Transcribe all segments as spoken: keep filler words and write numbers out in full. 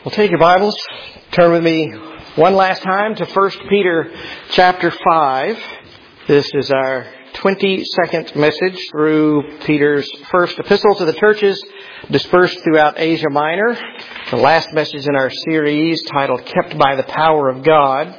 Well, take your Bibles, turn with me one last time to First Peter chapter five. This is our twenty-second message through Peter's first epistle to the churches dispersed throughout Asia Minor. The last message in our series titled Kept by the Power of God.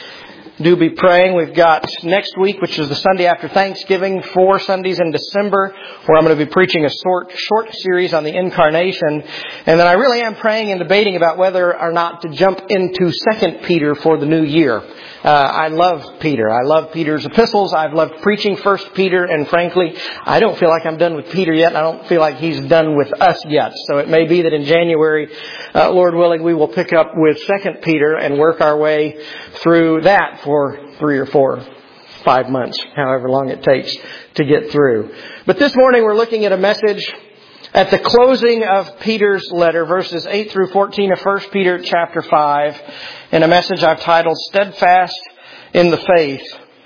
Do be praying. We've got next week, which is the Sunday after Thanksgiving, four Sundays in December, where I'm going to be preaching a short, short series on the Incarnation. And then I really am praying and debating about whether or not to jump into Second Peter for the new year. Uh, I love Peter. I love Peter's epistles. I've loved preaching First Peter, and frankly, I don't feel like I'm done with Peter yet. I don't feel like he's done with us yet. So it may be that in January, uh, Lord willing, we will pick up with Second Peter and work our way through that for three or four, five months, however long it takes to get through. But this morning we're looking at a message at the closing of Peter's letter, verses eight through fourteen of First Peter chapter five, in a message I've titled Steadfast in the Faith.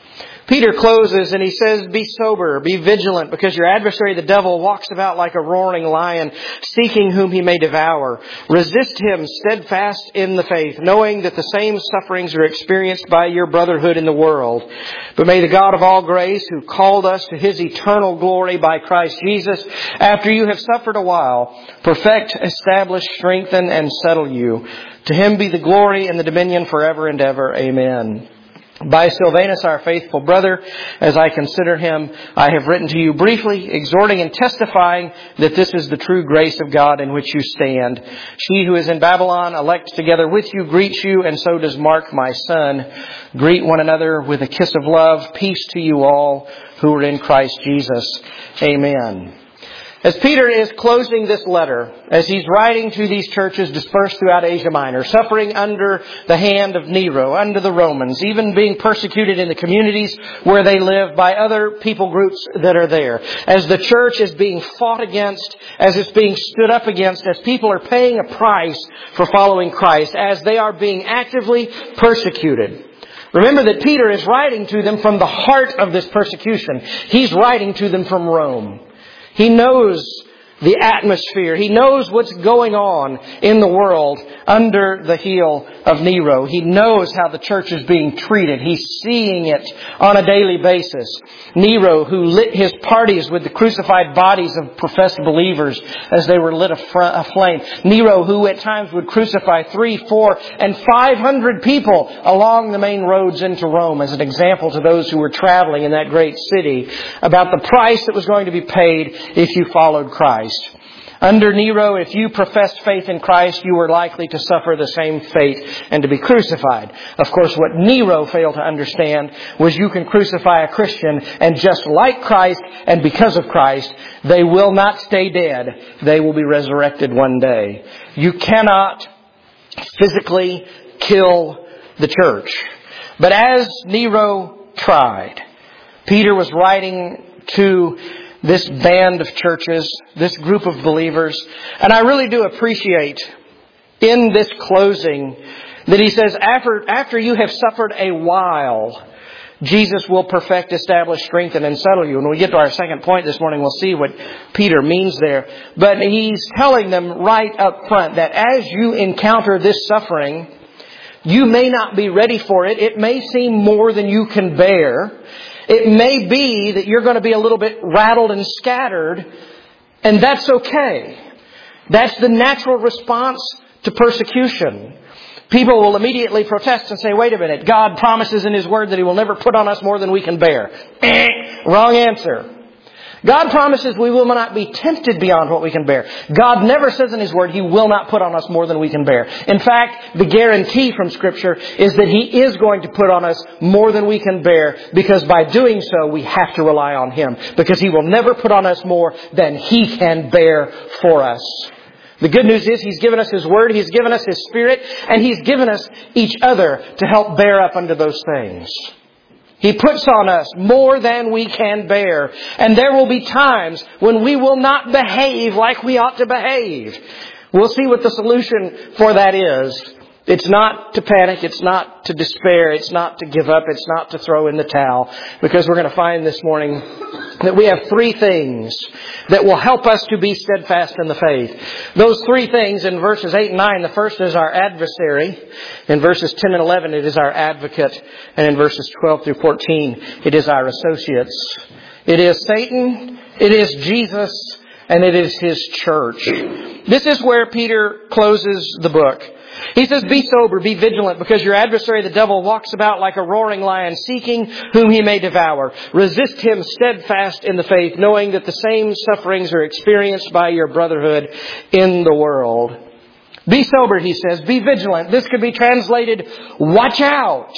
Peter closes and he says, "Be sober, be vigilant, because your adversary the devil walks about like a roaring lion, seeking whom he may devour. Resist him steadfast in the faith, knowing that the same sufferings are experienced by your brotherhood in the world. But may the God of all grace, who called us to His eternal glory by Christ Jesus, after you have suffered a while, perfect, establish, strengthen, and settle you. To Him be the glory and the dominion forever and ever. Amen. By Silvanus, our faithful brother, as I consider him, I have written to you briefly, exhorting and testifying that this is the true grace of God in which you stand. She who is in Babylon, elect together with you, greets you, and so does Mark, my son. Greet one another with a kiss of love. Peace to you all who are in Christ Jesus. Amen." As Peter is closing this letter, as he's writing to these churches dispersed throughout Asia Minor, suffering under the hand of Nero, under the Romans, even being persecuted in the communities where they live by other people groups that are there, as the church is being fought against, as it's being stood up against, as people are paying a price for following Christ, as they are being actively persecuted. Remember that Peter is writing to them from the heart of this persecution. He's writing to them from Rome. He knows the atmosphere. He knows what's going on in the world under the heel of Nero. He knows how the church is being treated. He's seeing it on a daily basis. Nero, who lit his parties with the crucified bodies of professed believers as they were lit aflame. Nero, who at times would crucify three, four, and five hundred people along the main roads into Rome as an example to those who were traveling in that great city about the price that was going to be paid if you followed Christ. Under Nero, if you professed faith in Christ, you were likely to suffer the same fate and to be crucified. Of course, what Nero failed to understand was you can crucify a Christian, and just like Christ and because of Christ, they will not stay dead. They will be resurrected one day. You cannot physically kill the church. But as Nero tried, Peter was writing to this band of churches, this group of believers. And I really do appreciate in this closing that he says, after, after you have suffered a while, Jesus will perfect, establish, strengthen, and settle you. When we get to our second point this morning, we'll see what Peter means there. But he's telling them right up front that as you encounter this suffering, you may not be ready for it. It may seem more than you can bear. It may be that you're going to be a little bit rattled and scattered, and that's okay. That's the natural response to persecution. People will immediately protest and say, wait a minute, God promises in His Word that He will never put on us more than we can bear. Eh, wrong answer. God promises we will not be tempted beyond what we can bear. God never says in His Word He will not put on us more than we can bear. In fact, the guarantee from Scripture is that He is going to put on us more than we can bear, because by doing so we have to rely on Him, because He will never put on us more than He can bear for us. The good news is He's given us His Word, He's given us His Spirit, and He's given us each other to help bear up under those things. He puts on us more than we can bear. And there will be times when we will not behave like we ought to behave. We'll see what the solution for that is It's not to panic. It's not to despair. It's not to give up. It's not to throw in the towel. Because we're going to find this morning that we have three things that will help us to be steadfast in the faith. Those three things in verses eight and nine. The first is our adversary. In verses ten and eleven, it is our advocate. And in verses twelve through fourteen, it is our associates. It is Satan. It is Jesus. And it is His church. This is where Peter closes the book. He says, be sober, be vigilant, because your adversary, the devil, walks about like a roaring lion, seeking whom he may devour. Resist him steadfast in the faith, knowing that the same sufferings are experienced by your brotherhood in the world. Be sober, he says. Be vigilant. This could be translated, watch out.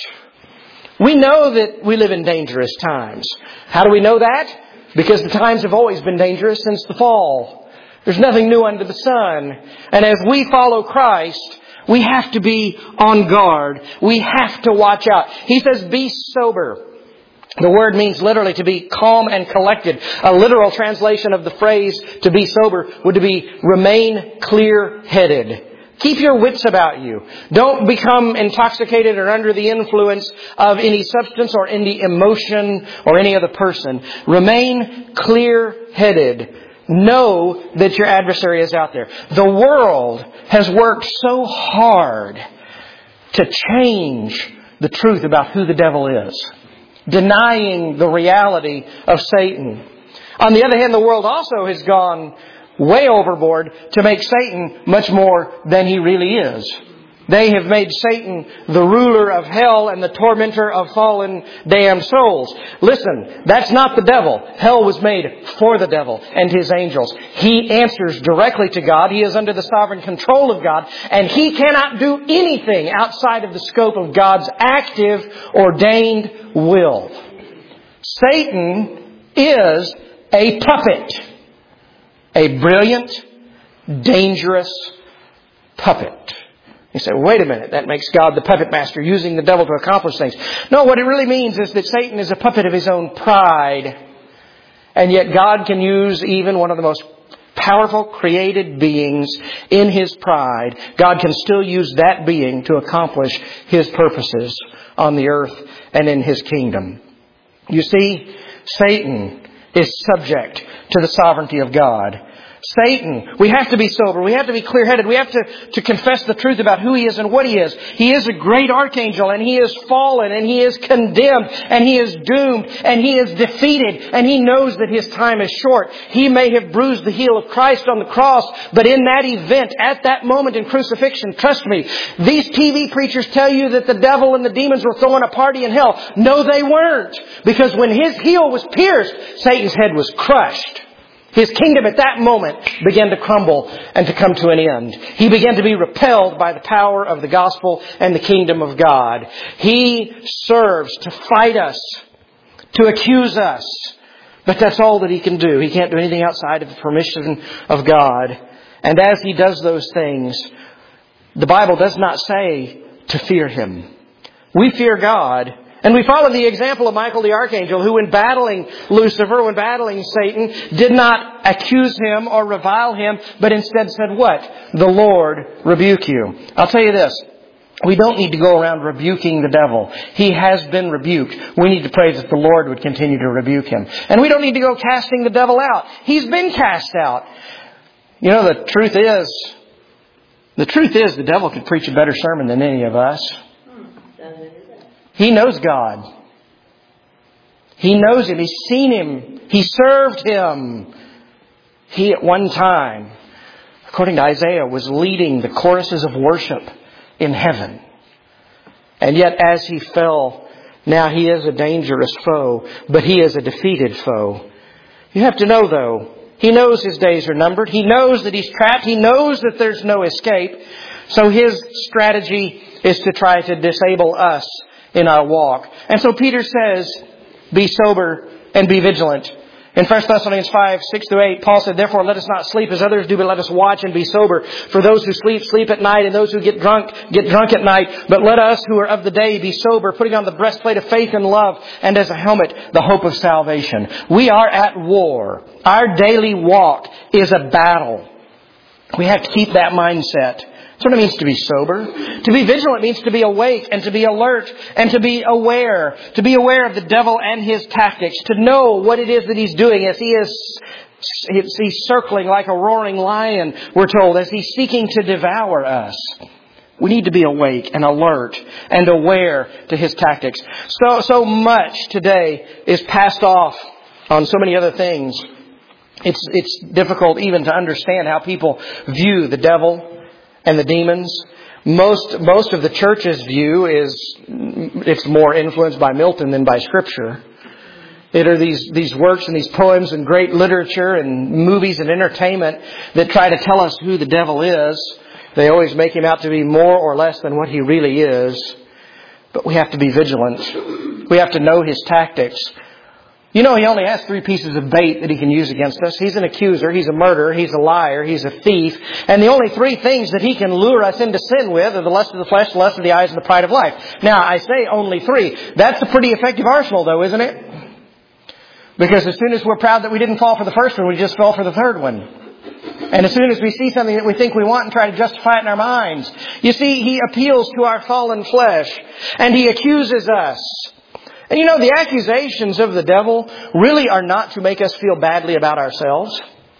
We know that we live in dangerous times. How do we know that? Because the times have always been dangerous since the fall. There's nothing new under the sun. And as we follow Christ, we have to be on guard. We have to watch out. He says, be sober. The word means literally to be calm and collected. A literal translation of the phrase to be sober would be remain clear-headed. Keep your wits about you. Don't become intoxicated or under the influence of any substance or any emotion or any other person. Remain clear-headed. Know that your adversary is out there. The world has worked so hard to change the truth about who the devil is, denying the reality of Satan. On the other hand, the world also has gone way overboard to make Satan much more than he really is. They have made Satan the ruler of hell and the tormentor of fallen, damned souls. Listen, that's not the devil. Hell was made for the devil and his angels. He answers directly to God. He is under the sovereign control of God. And he cannot do anything outside of the scope of God's active, ordained will. Satan is a puppet. A brilliant, dangerous puppet. You say, wait a minute, that makes God the puppet master, using the devil to accomplish things. No, what it really means is that Satan is a puppet of his own pride. And yet God can use even one of the most powerful created beings in his pride. God can still use that being to accomplish His purposes on the earth and in His kingdom. You see, Satan is subject to the sovereignty of God. Satan, we have to be sober. We have to be clear-headed. We have to, to confess the truth about who he is and what he is. He is a great archangel, and he is fallen, and he is condemned, and he is doomed, and he is defeated, and he knows that his time is short. He may have bruised the heel of Christ on the cross, but in that event, at that moment in crucifixion, trust me, these T V preachers tell you that the devil and the demons were throwing a party in hell. No, they weren't. Because when his heel was pierced, Satan's head was crushed. His kingdom at that moment began to crumble and to come to an end. He began to be repelled by the power of the gospel and the kingdom of God. He serves to fight us, to accuse us. But that's all that he can do. He can't do anything outside of the permission of God. And as he does those things, the Bible does not say to fear him. We fear God. And we follow the example of Michael the Archangel, who in battling Lucifer, when battling Satan, did not accuse him or revile him, but instead said what? The Lord rebuke you. I'll tell you this. We don't need to go around rebuking the devil. He has been rebuked. We need to pray that the Lord would continue to rebuke him. And we don't need to go casting the devil out. He's been cast out. You know, the truth is, the truth is the devil could preach a better sermon than any of us. He knows God. He knows Him. He's seen Him. He served Him. He at one time, according to Isaiah, was leading the choruses of worship in heaven. And yet as he fell, now he is a dangerous foe, but he is a defeated foe. You have to know, though, he knows his days are numbered. He knows that he's trapped. He knows that there's no escape. So his strategy is to try to disable us in our walk. And so Peter says, be sober and be vigilant. In First Thessalonians five, six through eight, Paul said, therefore let us not sleep as others do, but let us watch and be sober. For those who sleep, sleep at night, and those who get drunk, get drunk at night. But let us who are of the day be sober, putting on the breastplate of faith and love, and as a helmet, the hope of salvation. We are at war. Our daily walk is a battle. We have to keep that mindset. That's what it means to be sober. To be vigilant means to be awake and to be alert and to be aware. To be aware of the devil and his tactics. To know what it is that he's doing as he is he's circling like a roaring lion, we're told, as he's seeking to devour us. We need to be awake and alert and aware to his tactics. So, so much today is passed off on so many other things. It's, it's difficult even to understand how people view the devil and the demons. Most, most of the church's view is, it's more influenced by Milton than by Scripture. It are these, these works and these poems and great literature and movies and entertainment that try to tell us who the devil is. They always make him out to be more or less than what he really is. But we have to be vigilant. We have to know his tactics. You know, he only has three pieces of bait that he can use against us. He's an accuser, he's a murderer, he's a liar, he's a thief. And the only three things that he can lure us into sin with are the lust of the flesh, the lust of the eyes, and the pride of life. Now, I say only three. That's a pretty effective arsenal, though, isn't it? Because as soon as we're proud that we didn't fall for the first one, we just fell for the third one. And as soon as we see something that we think we want and try to justify it in our minds. You see, he appeals to our fallen flesh. And he accuses us. And you know, the accusations of the devil really are not to make us feel badly about ourselves.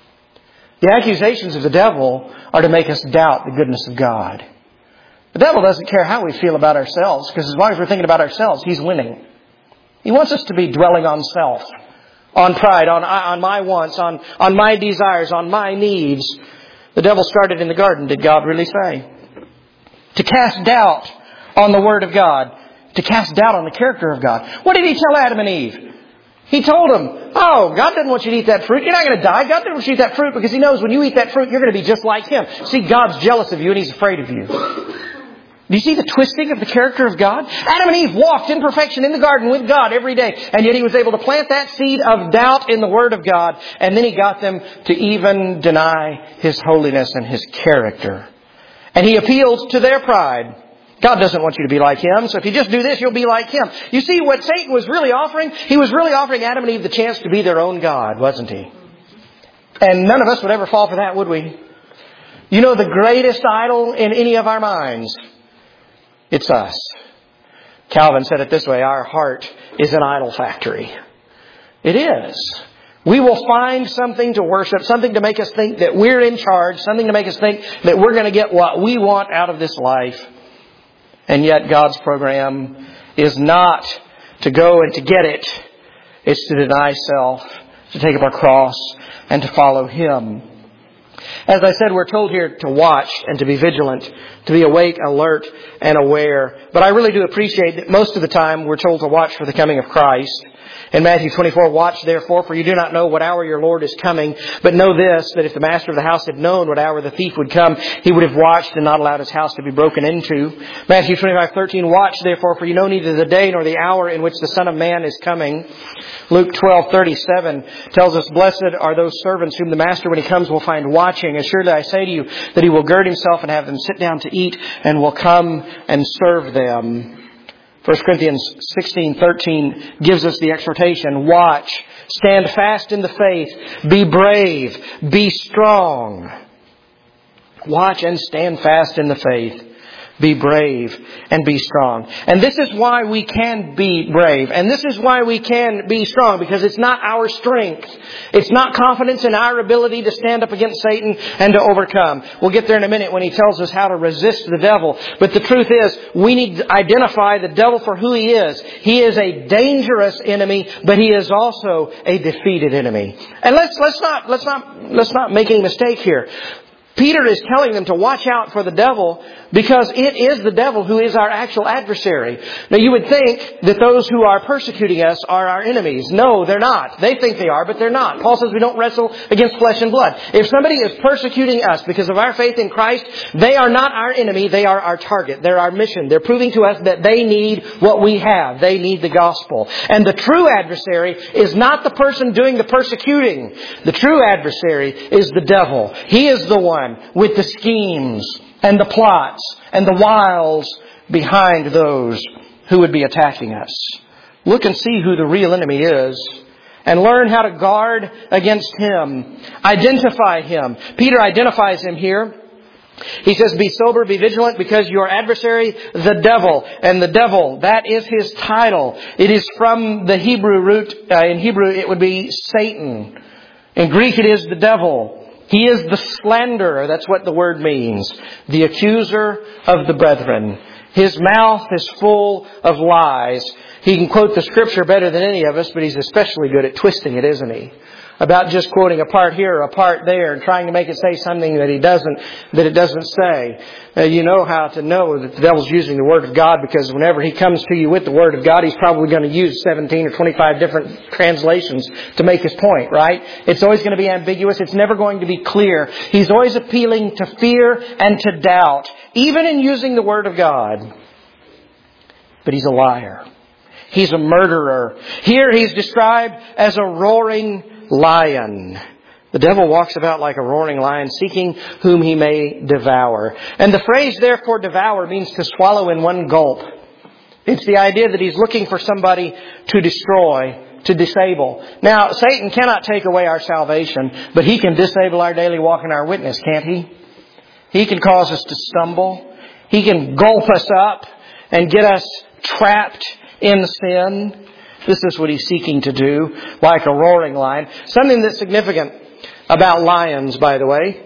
The accusations of the devil are to make us doubt the goodness of God. The devil doesn't care how we feel about ourselves, because as long as we're thinking about ourselves, he's winning. He wants us to be dwelling on self. On pride, on on my wants, on, on my desires, on my needs. The devil started in the garden, did God really say? To cast doubt on the Word of God. To cast doubt on the character of God. What did he tell Adam and Eve? He told them, oh, God doesn't want you to eat that fruit. You're not going to die. God doesn't want you to eat that fruit because He knows when you eat that fruit, you're going to be just like Him. See, God's jealous of you and He's afraid of you. Do you see the twisting of the character of God? Adam and Eve walked in perfection in the garden with God every day. And yet He was able to plant that seed of doubt in the Word of God. And then He got them to even deny His holiness and His character. And He appealed to their pride. God doesn't want you to be like Him. So if you just do this, you'll be like Him. You see what Satan was really offering? He was really offering Adam and Eve the chance to be their own God, wasn't he? And none of us would ever fall for that, would we? You know the greatest idol in any of our minds? It's us. Calvin said it this way, our heart is an idol factory. It is. We will find something to worship, something to make us think that we're in charge, something to make us think that we're going to get what we want out of this life. And yet God's program is not to go and to get it. It's to deny self, to take up our cross, and to follow Him. As I said, we're told here to watch and to be vigilant, to be awake, alert, and aware. But I really do appreciate that most of the time we're told to watch for the coming of Christ. In Matthew twenty-four, watch therefore, for you do not know what hour your Lord is coming. But know this, that if the master of the house had known what hour the thief would come, he would have watched and not allowed his house to be broken into. Matthew twenty-five thirteen, watch therefore, for you know neither the day nor the hour in which the Son of Man is coming. Luke twelve thirty-seven tells us, blessed are those servants whom the master when he comes will find watching. Assuredly I say to you that he will gird himself and have them sit down to eat and will come and serve them. First Corinthians sixteen thirteen gives us the exhortation, watch, stand fast in the faith, be brave, be strong. Watch and stand fast in the faith. Be brave and be strong. And this is why we can be brave. And this is why we can be strong. Because it's not our strength. It's not confidence in our ability to stand up against Satan and to overcome. We'll get there in a minute when he tells us how to resist the devil. But the truth is, we need to identify the devil for who he is. He is a dangerous enemy, but he is also a defeated enemy. And let's, let's not, let's not, let's not make any mistake here. Peter is telling them to watch out for the devil because it is the devil who is our actual adversary. Now you would think that those who are persecuting us are our enemies. No, they're not. They think they are, but they're not. Paul says we don't wrestle against flesh and blood. If somebody is persecuting us because of our faith in Christ, they are not our enemy. They are our target. They're our mission. They're proving to us that they need what we have. They need the gospel. And the true adversary is not the person doing the persecuting. The true adversary is the devil. He is the one with the schemes and the plots and the wiles behind those who would be attacking us. Look and see who the real enemy is and learn how to guard against him. Identify him. Peter identifies him here He says, be sober, be vigilant, because your adversary, the devil. And the devil, that is his title. It is from the Hebrew root. Uh, in Hebrew, it would be Satan. In Greek, it is the devil. He is the slanderer. That's what the word means. The accuser of the brethren. His mouth is full of lies. He can quote the Scripture better than any of us, but he's especially good at twisting it, isn't he? About just quoting a part here, a part there, and trying to make it say something that he doesn't, that it doesn't say. Uh, you know how to know that the devil's using the Word of God, because whenever he comes to you with the Word of God, he's probably going to use seventeen or twenty-five different translations to make his point, right? It's always going to be ambiguous. It's never going to be clear. He's always appealing to fear and to doubt, even in using the Word of God. But he's a liar. He's a murderer. Here he's described as a roaring lion. The devil walks about like a roaring lion, seeking whom he may devour. And the phrase, therefore, devour means to swallow in one gulp. It's the idea that he's looking for somebody to destroy, to disable. Now, Satan cannot take away our salvation, but he can disable our daily walk and our witness, can't he? He can cause us to stumble. He can gulp us up and get us trapped in sin. This is what he's seeking to do, like a roaring lion. Something that's significant about lions, by the way.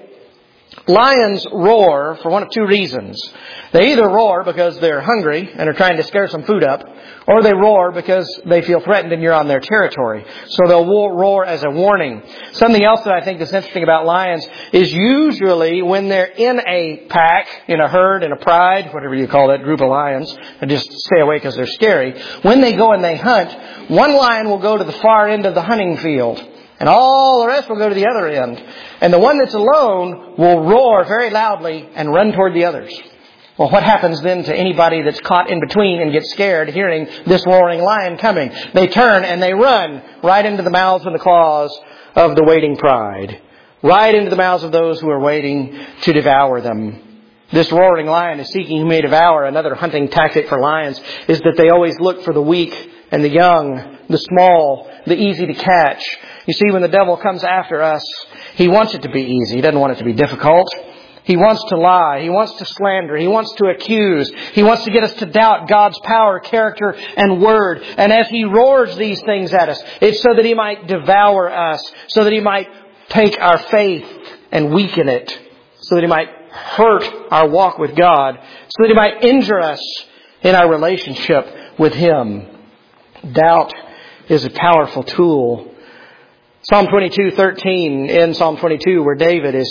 Lions roar for one of two reasons. They either roar because they're hungry and are trying to scare some food up, or they roar because they feel threatened and you're on their territory. So they'll roar as a warning. Something else that I think is interesting about lions is usually when they're in a pack, in a herd, in a pride, whatever you call that group of lions, and just stay away because they're scary. When they go and they hunt, one lion will go to the far end of the hunting field, and all the rest will go to the other end. And the one that's alone will roar very loudly and run toward the others. Well, what happens then to anybody that's caught in between and gets scared hearing this roaring lion coming? They turn and they run right into the mouths and the claws of the waiting pride. Right into the mouths of those who are waiting to devour them. This roaring lion is seeking who may devour. Another hunting tactic for lions is that they always look for the weak and the young, the small, the easy to catch. You see, when the devil comes after us, he wants it to be easy. He doesn't want it to be difficult. He wants to lie. He wants to slander. He wants to accuse. He wants to get us to doubt God's power, character, and word. And as he roars these things at us, it's so that he might devour us, so that he might take our faith and weaken it, so that he might hurt our walk with God, so that he might injure us in our relationship with him. Doubt is a powerful tool. Psalm twenty-two thirteen, in Psalm twenty-two, where David is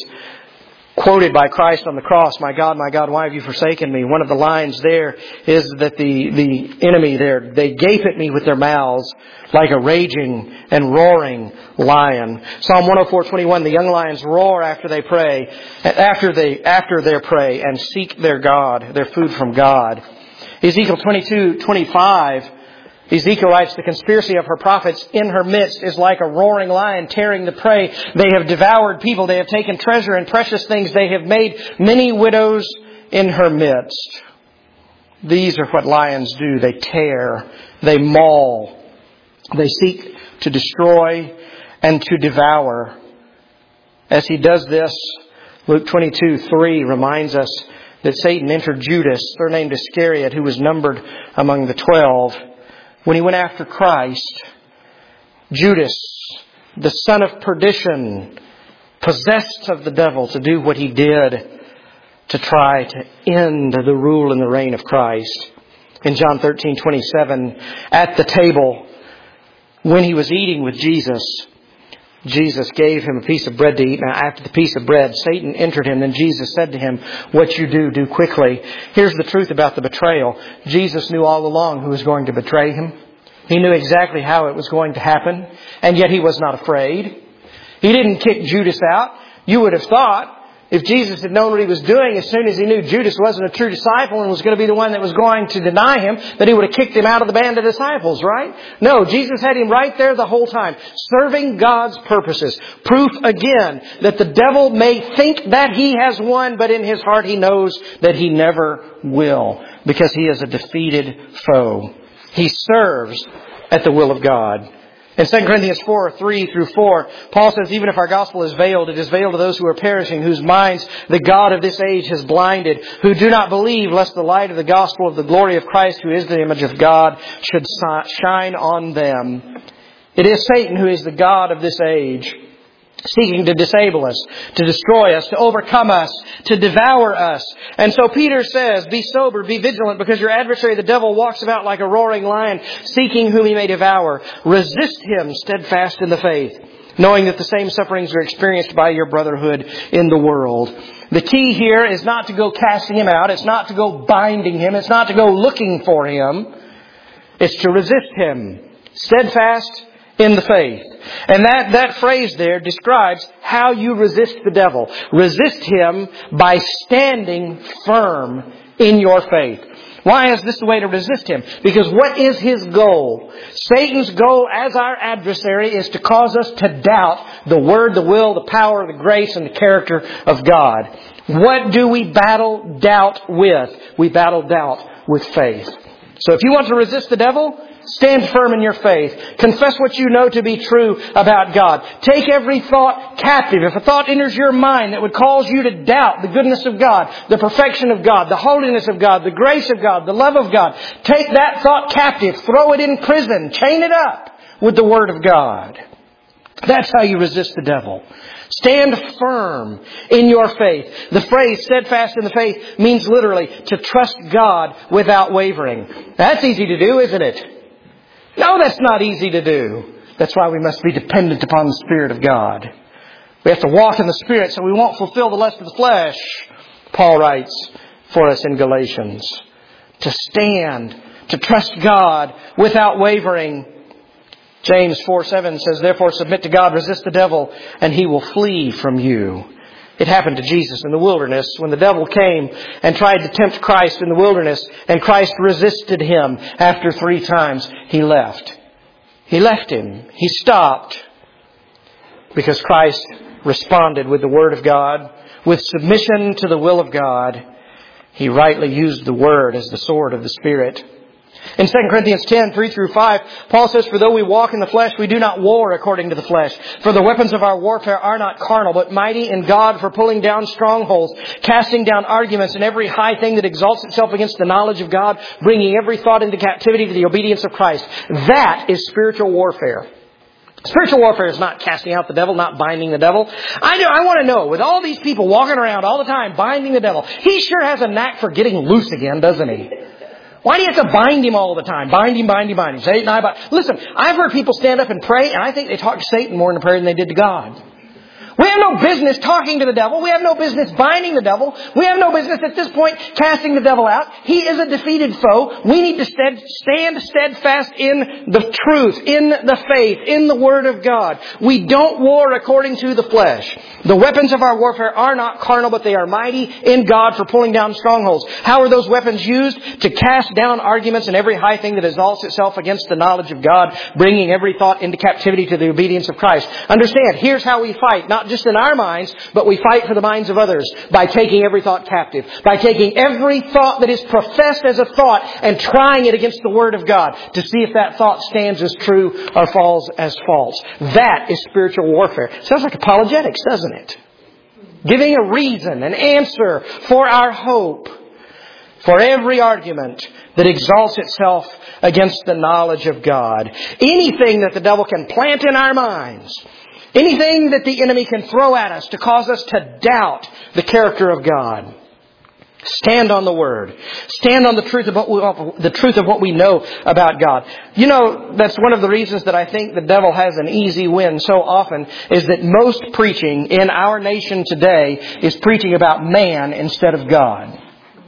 quoted by Christ on the cross, "My God, my God, why have you forsaken me?" One of the lines there is that the, the enemy there, they gape at me with their mouths like a raging and roaring lion. Psalm one oh four twenty-one, the young lions roar after they pray, after they, after their prey and seek their God, their food from God. Ezekiel twenty-two twenty-five, Ezekiel writes, "The conspiracy of her prophets in her midst is like a roaring lion tearing the prey. They have devoured people. They have taken treasure and precious things. They have made many widows in her midst." These are what lions do. They tear. They maul. They seek to destroy and to devour. As he does this, Luke twenty-two three reminds us that Satan entered Judas, surnamed Iscariot, who was numbered among the twelve. When he went after Christ, Judas, the son of perdition, possessed of the devil to do what he did to try to end the rule and the reign of Christ. In John thirteen twenty-seven, at the table, when he was eating with Jesus, Jesus gave him a piece of bread to eat. Now, after the piece of bread, Satan entered him. Then Jesus said to him, "What you do, do quickly." Here's the truth about the betrayal. Jesus knew all along who was going to betray him. He knew exactly how it was going to happen. And yet he was not afraid. He didn't kick Judas out. You would have thought, if Jesus had known what he was doing, as soon as he knew Judas wasn't a true disciple and was going to be the one that was going to deny him, that he would have kicked him out of the band of disciples, right? No, Jesus had him right there the whole time, serving God's purposes. Proof again that the devil may think that he has won, but in his heart he knows that he never will, because he is a defeated foe. He serves at the will of God. In Second Corinthians four, three through four, Paul says, even if our gospel is veiled, it is veiled to those who are perishing, whose minds the God of this age has blinded, who do not believe, lest the light of the gospel of the glory of Christ, who is the image of God, should shine on them. It is Satan who is the God of this age, seeking to disable us, to destroy us, to overcome us, to devour us. And so Peter says, be sober, be vigilant, because your adversary, the devil, walks about like a roaring lion, seeking whom he may devour. Resist him, steadfast in the faith, knowing that the same sufferings are experienced by your brotherhood in the world. The key here is not to go casting him out. It's not to go binding him. It's not to go looking for him. It's to resist him, steadfast in the faith. And that, that phrase there describes how you resist the devil. Resist him by standing firm in your faith. Why is this the way to resist him? Because what is his goal? Satan's goal as our adversary is to cause us to doubt the word, the will, the power, the grace, and the character of God. What do we battle doubt with? We battle doubt with faith. So if you want to resist the devil, stand firm in your faith. Confess what you know to be true about God. Take every thought captive. If a thought enters your mind that would cause you to doubt the goodness of God, the perfection of God, the holiness of God, the grace of God, the love of God, take that thought captive. Throw it in prison. Chain it up with the Word of God. That's how you resist the devil. Stand firm in your faith. The phrase steadfast in the faith means literally to trust God without wavering. That's easy to do, isn't it? No, that's not easy to do. That's why we must be dependent upon the Spirit of God. We have to walk in the Spirit so we won't fulfill the lust of the flesh, Paul writes for us in Galatians. To stand, to trust God without wavering. James four seven says, therefore submit to God, resist the devil, and he will flee from you. It happened to Jesus in the wilderness when the devil came and tried to tempt Christ in the wilderness, and Christ resisted him. After three times, he left. He left him. He stopped because Christ responded with the Word of God, with submission to the will of God. He rightly used the Word as the sword of the Spirit. In Second Corinthians ten, three through five, Paul says, for though we walk in the flesh, we do not war according to the flesh. For the weapons of our warfare are not carnal, but mighty in God for pulling down strongholds, casting down arguments and every high thing that exalts itself against the knowledge of God, bringing every thought into captivity to the obedience of Christ. That is spiritual warfare. Spiritual warfare is not casting out the devil, not binding the devil. I know, I want to know, with all these people walking around all the time binding the devil, he sure has a knack for getting loose again, doesn't he? Why do you have to bind him all the time? Bind him, bind him, bind him. Satan, I bind. Listen, I've heard people stand up and pray, and I think they talk to Satan more in the prayer than they did to God. We have no business talking to the devil. We have no business binding the devil. We have no business at this point casting the devil out. He is a defeated foe. We need to stead, stand steadfast in the truth, in the faith, in the Word of God. We don't war according to the flesh. The weapons of our warfare are not carnal, but they are mighty in God for pulling down strongholds. How are those weapons used? To cast down arguments and every high thing that exalts itself against the knowledge of God, bringing every thought into captivity to the obedience of Christ. Understand, here's how we fight. Not just in our minds, but we fight for the minds of others by taking every thought captive, by taking every thought that is professed as a thought and trying it against the Word of God to see if that thought stands as true or falls as false. That is spiritual warfare. Sounds like apologetics, doesn't it? Giving a reason, an answer for our hope, for every argument that exalts itself against the knowledge of God. Anything that the devil can plant in our minds, anything that the enemy can throw at us to cause us to doubt the character of God. Stand on the Word. Stand on the truth of what we, the truth of what we know about God. You know, that's one of the reasons that I think the devil has an easy win so often, is that most preaching in our nation today is preaching about man instead of God.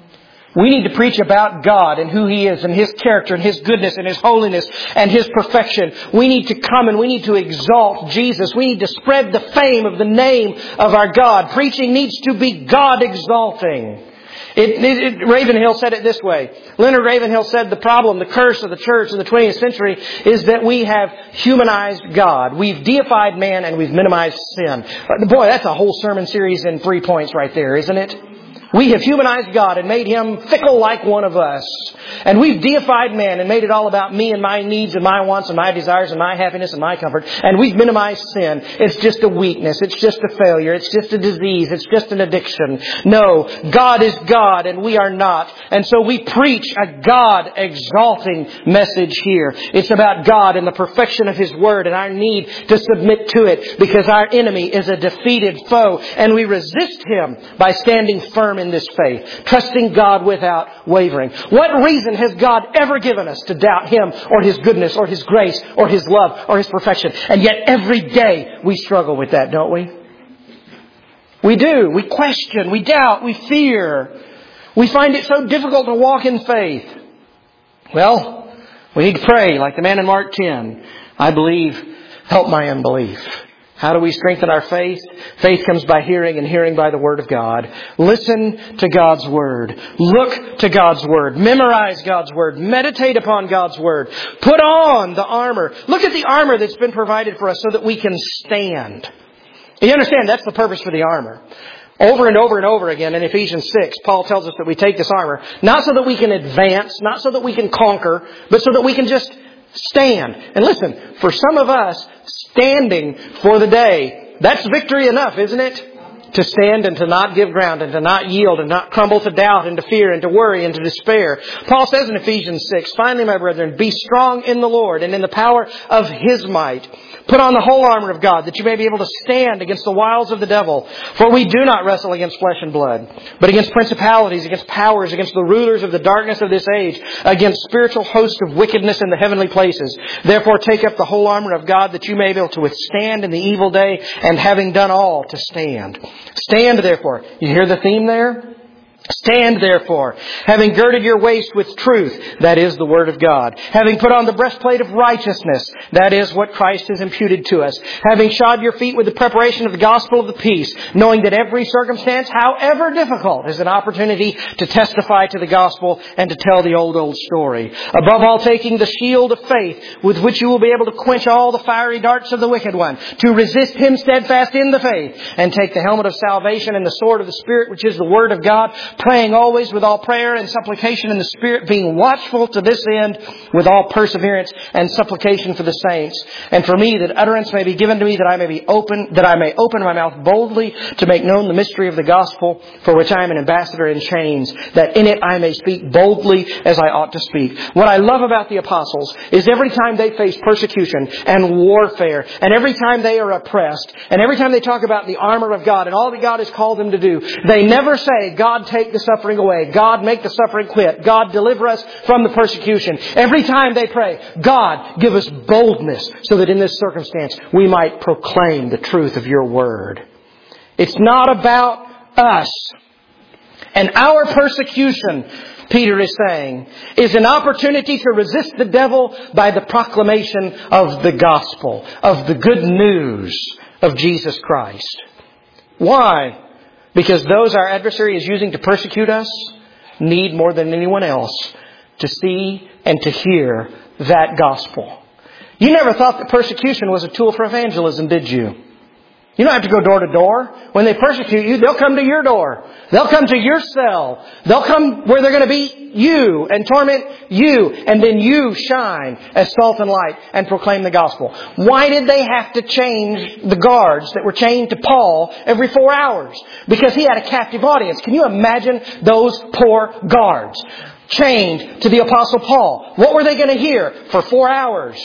We need to preach about God and who He is and His character and His goodness and His holiness and His perfection. We need to come and we need to exalt Jesus. We need to spread the fame of the name of our God. Preaching needs to be God exalting. It, it, it, Ravenhill said it this way. Leonard Ravenhill said the problem, the curse of the church in the twentieth century is that we have humanized God. We've deified man and we've minimized sin. Boy, that's a whole sermon series in three points right there, isn't it? We have humanized God and made Him fickle like one of us. And we've deified man and made it all about me and my needs and my wants and my desires and my happiness and my comfort. And we've minimized sin. It's just a weakness. It's just a failure. It's just a disease. It's just an addiction. No, God is God and we are not. And so we preach a God-exalting message here. It's about God and the perfection of His Word and our need to submit to it because our enemy is a defeated foe. And we resist him by standing firm in this faith, trusting God without wavering. What reason has God ever given us to doubt Him or His goodness or His grace or His love or His perfection? And yet every day we struggle with that, don't we? We do. We question. We doubt. We fear. We find it so difficult to walk in faith. Well, we need to pray like the man in Mark ten. I believe, help my unbelief. How do we strengthen our faith? Faith comes by hearing and hearing by the Word of God. Listen to God's Word. Look to God's Word. Memorize God's Word. Meditate upon God's Word. Put on the armor. Look at the armor that's been provided for us so that we can stand. You understand, that's the purpose for the armor. Over and over and over again in Ephesians six, Paul tells us that we take this armor, not so that we can advance, not so that we can conquer, but so that we can just stand. And listen, for some of us, standing for the day, that's victory enough, isn't it? To stand and to not give ground and to not yield and not crumble to doubt and to fear and to worry and to despair. Paul says in Ephesians six, finally, my brethren, be strong in the Lord and in the power of His might. Put on the whole armor of God that you may be able to stand against the wiles of the devil. For we do not wrestle against flesh and blood, but against principalities, against powers, against the rulers of the darkness of this age, against spiritual hosts of wickedness in the heavenly places. Therefore take up the whole armor of God that you may be able to withstand in the evil day, and having done all, to stand. Stand therefore. You hear the theme there? Stand therefore, having girded your waist with truth, that is the Word of God. Having put on the breastplate of righteousness, that is what Christ has imputed to us. Having shod your feet with the preparation of the gospel of the peace, knowing that every circumstance, however difficult, is an opportunity to testify to the gospel and to tell the old, old story. Above all, taking the shield of faith, with which you will be able to quench all the fiery darts of the wicked one, to resist him steadfast in the faith, and take the helmet of salvation and the sword of the Spirit, which is the Word of God, praying always with all prayer and supplication in the Spirit, being watchful to this end with all perseverance and supplication for the saints. And for me, that utterance may be given to me, that I may be open, that I may open my mouth boldly to make known the mystery of the gospel, for which I am an ambassador in chains, that in it I may speak boldly as I ought to speak. What I love about the apostles is every time they face persecution and warfare, and every time they are oppressed, and every time they talk about the armor of God and all that God has called them to do, they never say, God, take the suffering away. God, make the suffering quit. God, deliver us from the persecution. Every time they pray, God, give us boldness so that in this circumstance we might proclaim the truth of your word. It's not about us. And our persecution, Peter is saying, is an opportunity to resist the devil by the proclamation of the gospel, of the good news of Jesus Christ. Why? Because those our adversary is using to persecute us need more than anyone else to see and to hear that gospel. You never thought that persecution was a tool for evangelism, did you? You don't have to go door to door. When they persecute you, they'll come to your door. They'll come to your cell. They'll come where they're going to be you and torment you. And then you shine as salt and light and proclaim the gospel. Why did they have to change the guards that were chained to Paul every four hours? Because he had a captive audience. Can you imagine those poor guards chained to the Apostle Paul? What were they going to hear for four hours?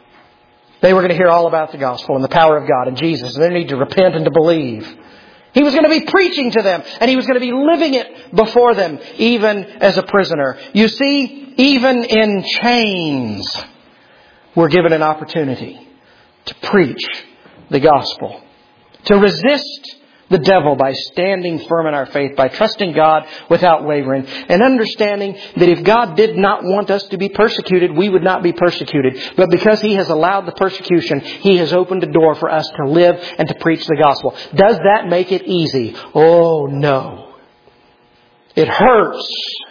They were going to hear all about the gospel and the power of God and Jesus, and they need to repent and to believe. He was going to be preaching to them, and He was going to be living it before them, even as a prisoner. You see, even in chains, we're given an opportunity to preach the gospel, to resist the devil by standing firm in our faith, by trusting God without wavering, and understanding that if God did not want us to be persecuted, we would not be persecuted. But because He has allowed the persecution, He has opened a door for us to live and to preach the gospel. Does that make it easy? Oh, no. It hurts.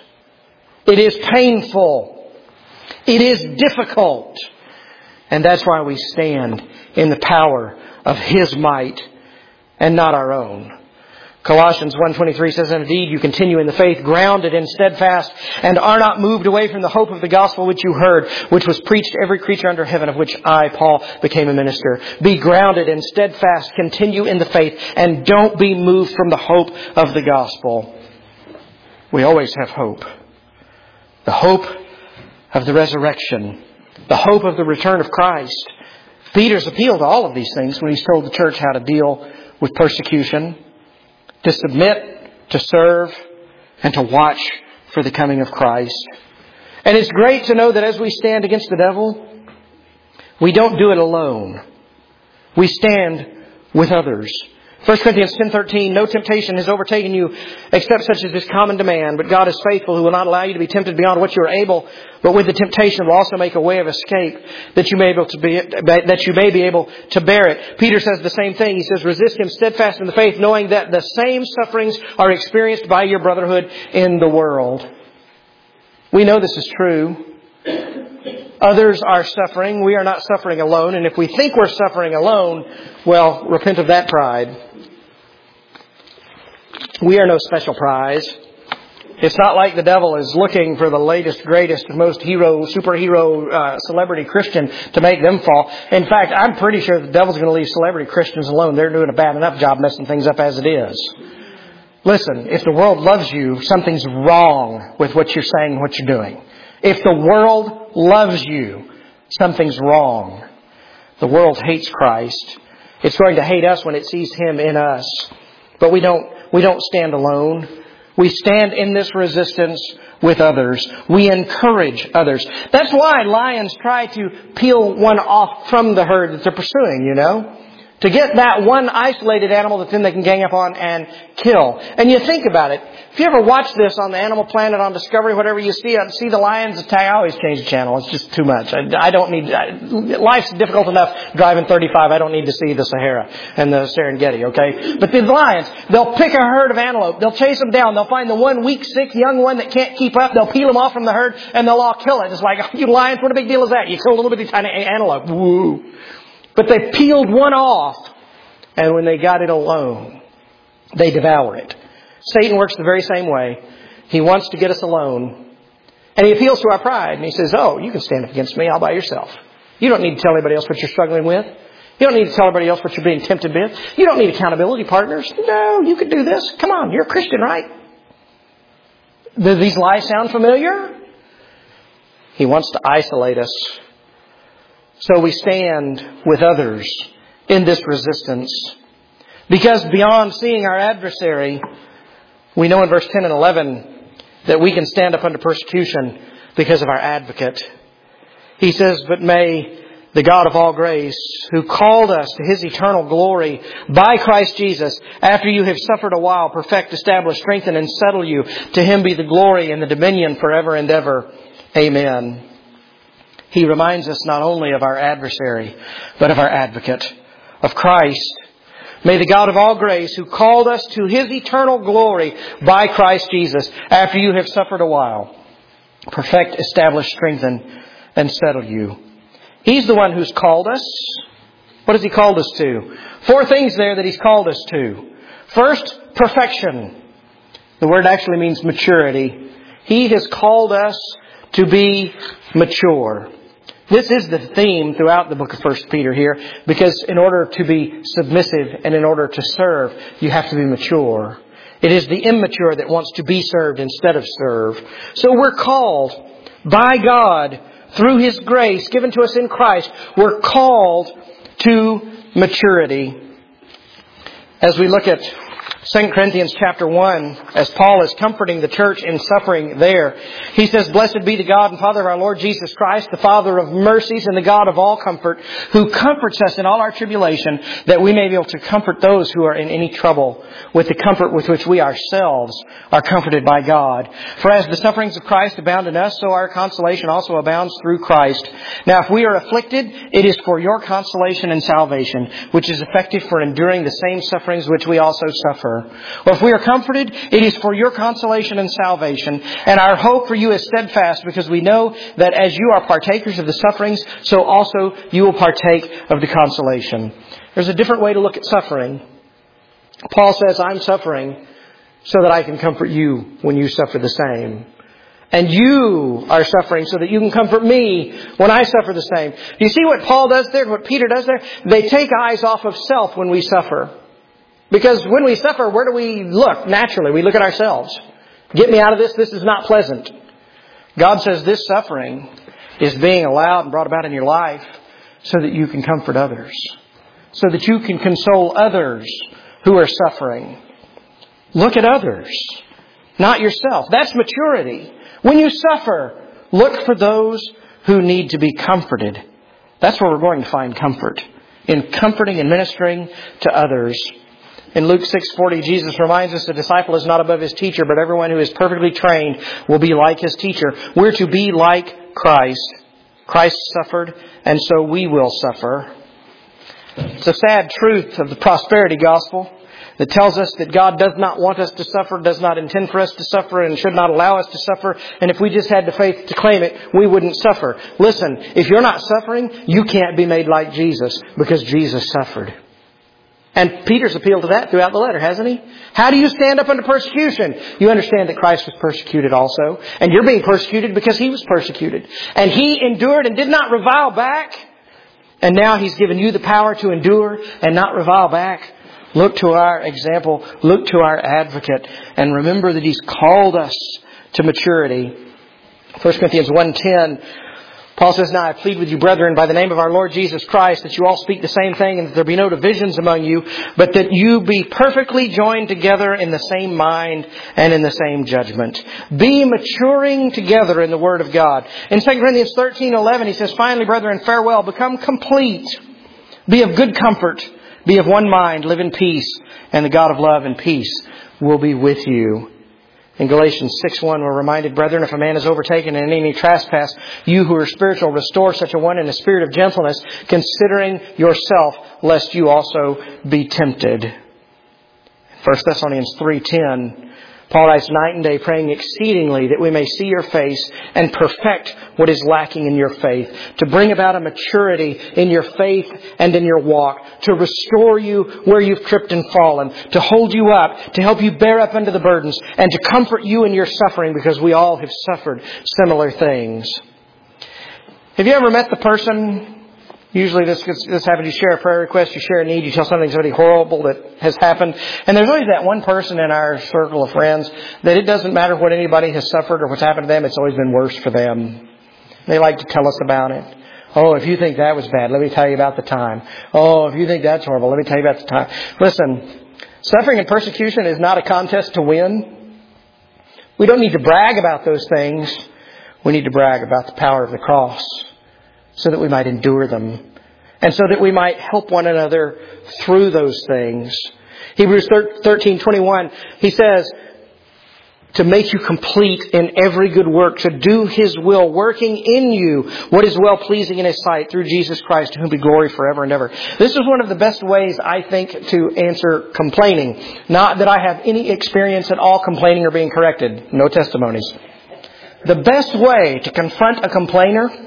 It is painful. It is difficult. And that's why we stand in the power of His might and not our own. Colossians one twenty-three says, indeed, you continue in the faith, grounded and steadfast, and are not moved away from the hope of the gospel which you heard, which was preached to every creature under heaven, of which I, Paul, became a minister. Be grounded and steadfast, continue in the faith, and don't be moved from the hope of the gospel. We always have hope. The hope of the resurrection. The hope of the return of Christ. Peter's appealed to all of these things when he's told the church how to deal with persecution, to submit, to serve, and to watch for the coming of Christ. And it's great to know that as we stand against the devil, we don't do it alone. We stand with others. First Corinthians ten thirteen, no temptation has overtaken you except such as is common to man. But God is faithful, who will not allow you to be tempted beyond what you are able, but with the temptation will also make a way of escape that you may be able to be, that you may be able to bear it. Peter says the same thing. He says, resist him steadfast in the faith, knowing that the same sufferings are experienced by your brotherhood in the world. We know this is true. Others are suffering. We are not suffering alone. And if we think we're suffering alone, well, repent of that pride. We are no special prize. It's not like the devil is looking for the latest, greatest, most hero, superhero, uh, celebrity Christian to make them fall. In fact, I'm pretty sure the devil's going to leave celebrity Christians alone. They're doing a bad enough job messing things up as it is. Listen, if the world loves you, something's wrong with what you're saying and what you're doing. If the world loves you, something's wrong. The world hates Christ. It's going to hate us when it sees Him in us. But we don't, we don't stand alone. We stand in this resistance with others. We encourage others. That's why lions try to peel one off from the herd that they're pursuing, you know. To get that one isolated animal that then they can gang up on and kill. And you think about it. If you ever watch this on the Animal Planet, on Discovery, whatever you see, I see the lions attack. I always change the channel. It's just too much. I, I don't need... I, life's difficult enough driving thirty-five. I don't need to see the Sahara and the Serengeti, okay? But the lions, they'll pick a herd of antelope. They'll chase them down. They'll find the one weak, sick, young one that can't keep up. They'll peel them off from the herd and they'll all kill it. It's like, oh, you lions, what a big deal is that? You kill a little bitty tiny antelope. Woo! But they peeled one off, and when they got it alone, they devour it. Satan works the very same way. He wants to get us alone. And he appeals to our pride. And he says, oh, you can stand up against me all by yourself. You don't need to tell anybody else what you're struggling with. You don't need to tell anybody else what you're being tempted with. You don't need accountability partners. No, you can do this. Come on, you're a Christian, right? Do these lies sound familiar? He wants to isolate us. So we stand with others in this resistance. Because beyond seeing our adversary, we know in verse ten and eleven that we can stand up under persecution because of our advocate. He says, but may the God of all grace, who called us to His eternal glory by Christ Jesus, after you have suffered a while, perfect, establish, strengthen, and settle you. To Him be the glory and the dominion forever and ever. Amen. He reminds us not only of our adversary, but of our advocate, of Christ. May the God of all grace, who called us to His eternal glory by Christ Jesus, after you have suffered a while, perfect, establish, strengthen, and settle you. He's the one who's called us. What has He called us to? Four things there that He's called us to. First, perfection. The word actually means maturity. He has called us to be mature. This is the theme throughout the book of First Peter here, because in order to be submissive and in order to serve, you have to be mature. It is the immature that wants to be served instead of serve. So we're called by God through His grace given to us in Christ. We're called to maturity. As we look at Second Corinthians chapter one, as Paul is comforting the church in suffering there, he says, blessed be the God and Father of our Lord Jesus Christ, the Father of mercies and the God of all comfort, who comforts us in all our tribulation, that we may be able to comfort those who are in any trouble with the comfort with which we ourselves are comforted by God. For as the sufferings of Christ abound in us, so our consolation also abounds through Christ. Now if we are afflicted, it is for your consolation and salvation, which is effective for enduring the same sufferings which we also suffer. Or if we are comforted, it is for your consolation and salvation. And our hope for you is steadfast, because we know that as you are partakers of the sufferings, so also you will partake of the consolation. There's a different way to look at suffering. Paul says, I'm suffering so that I can comfort you when you suffer the same. And you are suffering so that you can comfort me when I suffer the same. Do you see what Paul does there, what Peter does there? They take eyes off of self when we suffer. Because when we suffer, where do we look? Naturally, we look at ourselves. Get me out of this. This is not pleasant. God says this suffering is being allowed and brought about in your life so that you can comfort others. So that you can console others who are suffering. Look at others, not yourself. That's maturity. When you suffer, look for those who need to be comforted. That's where we're going to find comfort. In comforting and ministering to others. In Luke six forty, Jesus reminds us the disciple is not above his teacher, but everyone who is perfectly trained will be like his teacher. We're to be like Christ. Christ suffered, and so we will suffer. It's a sad truth of the prosperity gospel that tells us that God does not want us to suffer, does not intend for us to suffer, and should not allow us to suffer. And if we just had the faith to claim it, we wouldn't suffer. Listen, if you're not suffering, you can't be made like Jesus, because Jesus suffered. And Peter's appealed to that throughout the letter, hasn't he? How do you stand up under persecution? You understand that Christ was persecuted also. And you're being persecuted because He was persecuted. And He endured and did not revile back. And now He's given you the power to endure and not revile back. Look to our example. Look to our advocate. And remember that He's called us to maturity. First Corinthians one ten, Paul says, Now I plead with you, brethren, by the name of our Lord Jesus Christ, that you all speak the same thing and that there be no divisions among you, but that you be perfectly joined together in the same mind and in the same judgment. Be maturing together in the Word of God. In Second Corinthians thirteen eleven, he says, Finally, brethren, farewell, become complete. Be of good comfort. Be of one mind. Live in peace. And the God of love and peace will be with you. In Galatians six one, we're reminded, brethren, if a man is overtaken in any trespass, you who are spiritual, restore such a one in a spirit of gentleness, considering yourself, lest you also be tempted. First Thessalonians three ten, Paul writes, night and day praying exceedingly that we may see your face and perfect what is lacking in your faith, to bring about a maturity in your faith and in your walk, to restore you where you've tripped and fallen, to hold you up, to help you bear up under the burdens, and to comfort you in your suffering, because we all have suffered similar things. Have you ever met the person? Usually this, this happens, you share a prayer request, you share a need, you tell something somebody horrible that has happened. And there's always that one person in our circle of friends that it doesn't matter what anybody has suffered or what's happened to them, it's always been worse for them. They like to tell us about it. Oh, if you think that was bad, let me tell you about the time. Oh, if you think that's horrible, let me tell you about the time. Listen, suffering and persecution is not a contest to win. We don't need to brag about those things. We need to brag about the power of the cross, so that we might endure them. And so that we might help one another through those things. Hebrews thirteen twenty-one, he says, to make you complete in every good work, to do His will, working in you what is well pleasing in His sight, through Jesus Christ, to whom be glory forever and ever. This is one of the best ways, I think, to answer complaining. Not that I have any experience at all complaining or being corrected. No testimonies. The best way to confront a complainer,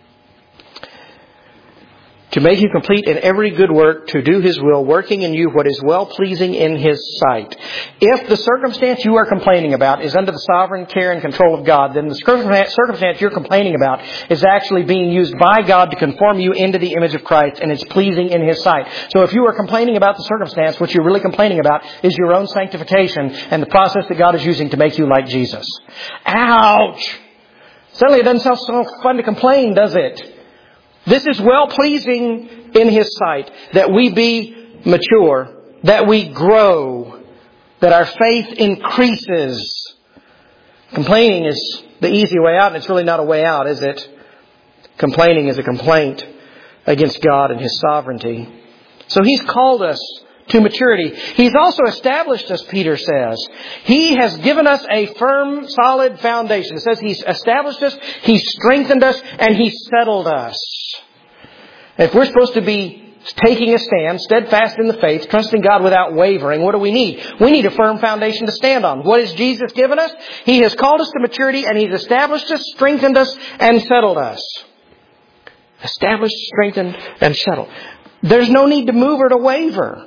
to make you complete in every good work, to do His will, working in you what is well-pleasing in His sight. If the circumstance you are complaining about is under the sovereign care and control of God, then the circumstance you're complaining about is actually being used by God to conform you into the image of Christ, and it's pleasing in His sight. So if you are complaining about the circumstance, what you're really complaining about is your own sanctification and the process that God is using to make you like Jesus. Ouch! Suddenly it doesn't sound so fun to complain, does it? This is well-pleasing in His sight, that we be mature, that we grow, that our faith increases. Complaining is the easy way out, and it's really not a way out, is it? Complaining is a complaint against God and His sovereignty. So He's called us to maturity. He's also established us, Peter says. He has given us a firm, solid foundation. It says He's established us, He's strengthened us, and He's settled us. If we're supposed to be taking a stand, steadfast in the faith, trusting God without wavering, what do we need? We need a firm foundation to stand on. What has Jesus given us? He has called us to maturity, and He's established us, strengthened us, and settled us. Established, strengthened, and settled. There's no need to move or to waver.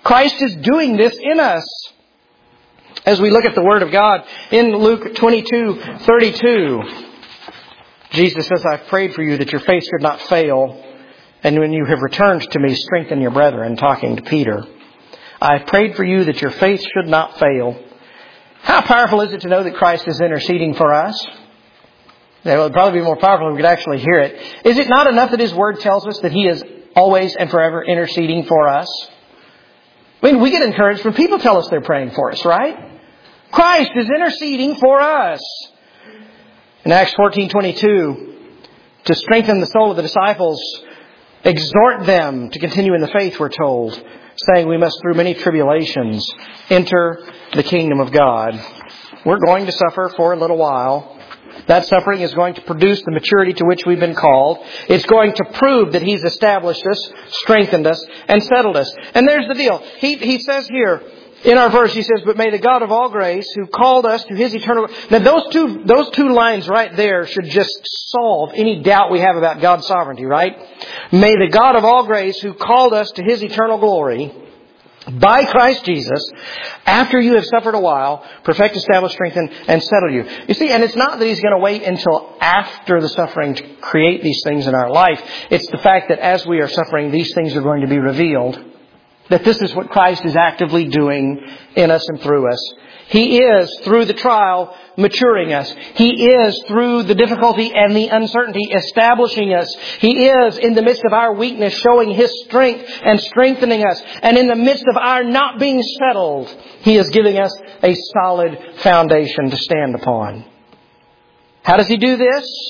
Christ is doing this in us. As we look at the Word of God in Luke twenty-two thirty-two, Jesus says, I've prayed for you that your faith should not fail. And when you have returned to me, strengthen your brethren, talking to Peter. I've prayed for you that your faith should not fail. How powerful is it to know that Christ is interceding for us? It would probably be more powerful if we could actually hear it. Is it not enough that His Word tells us that He is always and forever interceding for us? I mean, we get encouraged when people tell us they're praying for us, right? Christ is interceding for us. In Acts fourteen twenty-two, to strengthen the soul of the disciples, exhort them to continue in the faith, we're told, saying we must through many tribulations enter the kingdom of God. We're going to suffer for a little while. That suffering is going to produce the maturity to which we've been called. It's going to prove that He's established us, strengthened us, and settled us. And there's the deal. He, he says here, in our verse, he says, but may the God of all grace, who called us to His eternal... Now, those two, those two lines right there should just solve any doubt we have about God's sovereignty, right? May the God of all grace, who called us to His eternal glory, by Christ Jesus, after you have suffered a while, perfect, establish, strengthen, and settle you. You see, and it's not that He's going to wait until after the suffering to create these things in our life. It's the fact that as we are suffering, these things are going to be revealed. That this is what Christ is actively doing in us and through us. He is, through the trial, maturing us. He is, through the difficulty and the uncertainty, establishing us. He is, in the midst of our weakness, showing His strength and strengthening us. And in the midst of our not being settled, He is giving us a solid foundation to stand upon. How does He do this?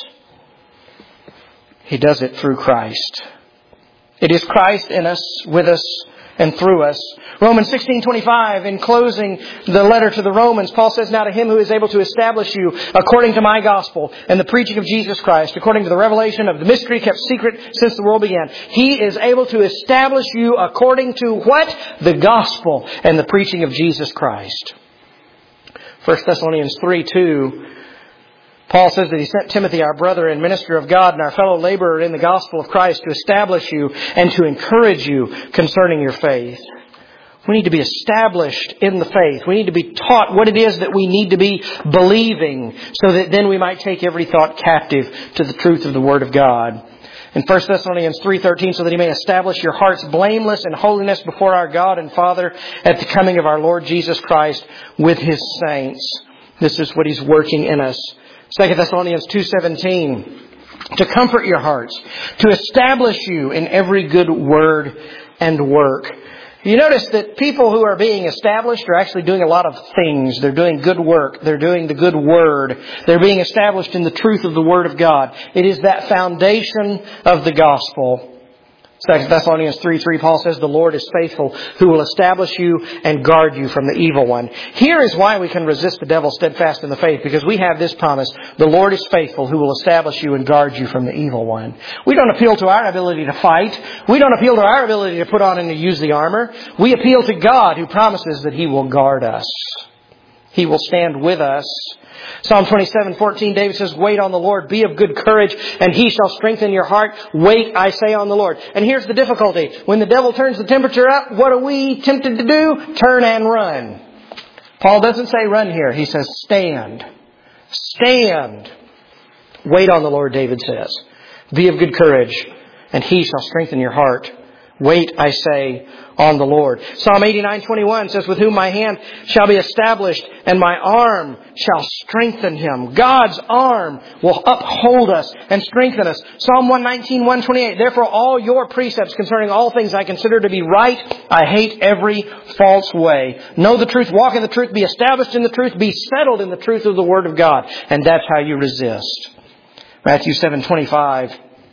He does it through Christ. It is Christ in us, with us, and through us. Romans sixteen twenty-five, in closing the letter to the Romans, Paul says, now to Him who is able to establish you according to my gospel and the preaching of Jesus Christ, according to the revelation of the mystery kept secret since the world began. He is able to establish you according to what? The gospel and the preaching of Jesus Christ. First Thessalonians three two, Paul says that he sent Timothy, our brother and minister of God and our fellow laborer in the gospel of Christ, to establish you and to encourage you concerning your faith. We need to be established in the faith. We need to be taught what it is that we need to be believing, so that then we might take every thought captive to the truth of the Word of God. In First Thessalonians three thirteen, so that He may establish your hearts blameless in holiness before our God and Father at the coming of our Lord Jesus Christ with His saints. This is what He's working in us. Second Thessalonians two seventeen, to comfort your hearts, to establish you in every good word and work. You notice that people who are being established are actually doing a lot of things. They're doing good work. They're doing the good word. They're being established in the truth of the Word of God. It is that foundation of the gospel. Second Thessalonians three three, Paul says, the Lord is faithful, who will establish you and guard you from the evil one. Here is why we can resist the devil steadfast in the faith, because we have this promise: the Lord is faithful, who will establish you and guard you from the evil one. We don't appeal to our ability to fight. We don't appeal to our ability to put on and to use the armor. We appeal to God, who promises that He will guard us. He will stand with us. Psalm twenty-seven fourteen, David says, wait on the Lord, be of good courage, and He shall strengthen your heart. Wait, I say, on the Lord. And here's the difficulty. When the devil turns the temperature up, what are we tempted to do? Turn and run. Paul doesn't say run here. He says stand. Stand. Wait on the Lord, David says. Be of good courage, and He shall strengthen your heart. Wait, I say, on the Lord. Psalm eighty-nine twenty-one says, with whom my hand shall be established, and my arm shall strengthen him. God's arm will uphold us and strengthen us. Psalm one nineteen, one twenty-eight, therefore all your precepts concerning all things I consider to be right. I hate every false way. Know the truth, walk in the truth, be established in the truth, be settled in the truth of the Word of God. And that's how you resist. Matthew seven twenty-five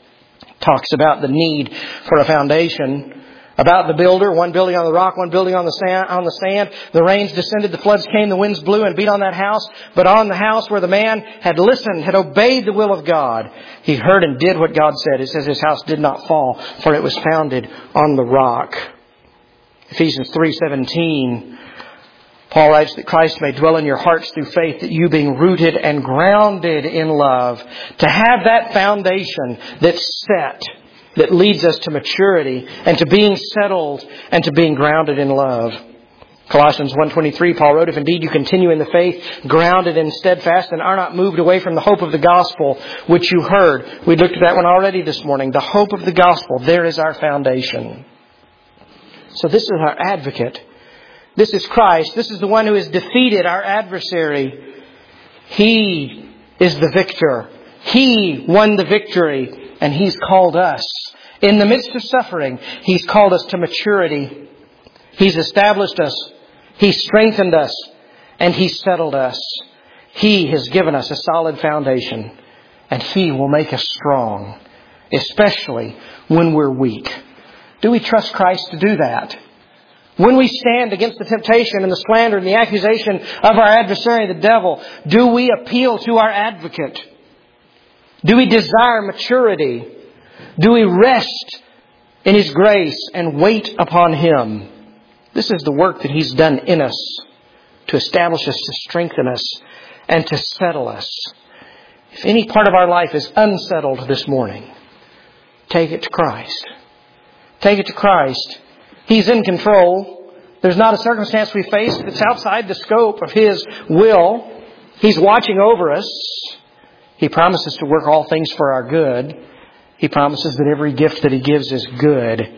talks about the need for a foundation. About the builder, one building on the rock, one building on the sand, on the sand. The rains descended, the floods came, the winds blew and beat on that house. But on the house where the man had listened, had obeyed the will of God, he heard and did what God said. It says his house did not fall, for it was founded on the rock. Ephesians three seventeen, Paul writes that Christ may dwell in your hearts through faith, that you being rooted and grounded in love, to have that foundation that's set that leads us to maturity and to being settled and to being grounded in love. Colossians one twenty-three, Paul wrote, "If indeed you continue in the faith, grounded and steadfast, and are not moved away from the hope of the gospel which you heard." We looked at that one already this morning. The hope of the gospel. There is our foundation. So this is our advocate. This is Christ. This is the one who has defeated our adversary. He is the victor. He won the victory, and He's called us. In the midst of suffering, He's called us to maturity. He's established us. He's strengthened us. And He's settled us. He has given us a solid foundation. And He will make us strong, especially when we're weak. Do we trust Christ to do that? When we stand against the temptation and the slander and the accusation of our adversary, the devil, do we appeal to our advocate? Do we desire maturity? Do we rest in His grace and wait upon Him? This is the work that He's done in us to establish us, to strengthen us, and to settle us. If any part of our life is unsettled this morning, take it to Christ. Take it to Christ. He's in control. There's not a circumstance we face that's outside the scope of His will. He's watching over us. He promises to work all things for our good. He promises that every gift that He gives is good.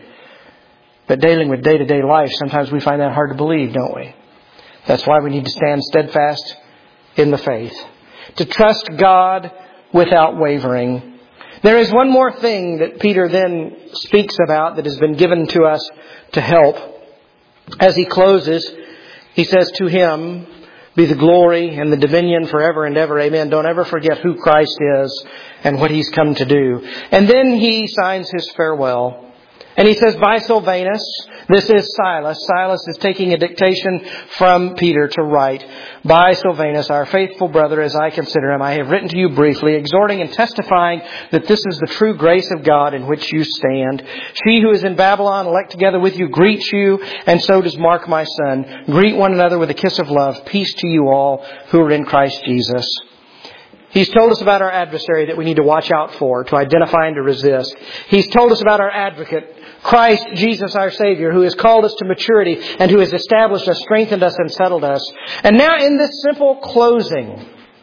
But dealing with day-to-day life, sometimes we find that hard to believe, don't we? That's why we need to stand steadfast in the faith. To trust God without wavering. There is one more thing that Peter then speaks about that has been given to us to help. As he closes, he says, "To Him be the glory and the dominion forever and ever. Amen." Don't ever forget who Christ is and what He's come to do. And then he signs his farewell. And he says, "By Silvanus," this is Silas. Silas is taking a dictation from Peter to write. "By Silvanus, our faithful brother, as I consider him, I have written to you briefly, exhorting and testifying that this is the true grace of God in which you stand. She who is in Babylon, elect together with you, greets you, and so does Mark, my son. Greet one another with a kiss of love. Peace to you all who are in Christ Jesus." He's told us about our adversary that we need to watch out for, to identify and to resist. He's told us about our advocate, Christ Jesus our Savior, who has called us to maturity and who has established us, strengthened us, and settled us. And now in this simple closing,